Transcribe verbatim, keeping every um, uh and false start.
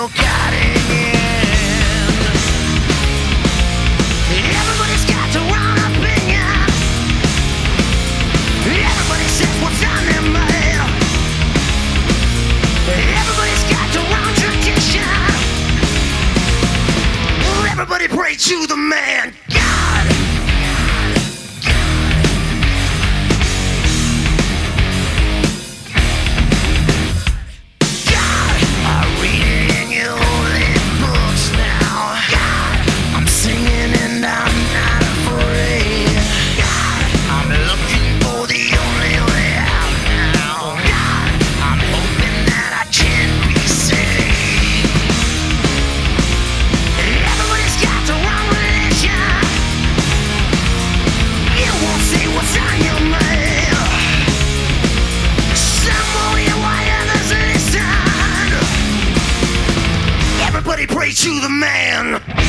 no cutting in. Everybody's got their own opinion. Everybody says what's on their mind. Everybody's got their own tradition. Everybody pray to the man God. God, I read it in your holy books now. God, I'm singing and I'm not afraid. God, I'm looking for the only way out now. God, I'm hoping that I can be saved. Everybody's got their own religion. You won't say what's on your mind. Some won't hear why others listen. Everybody pray to the man.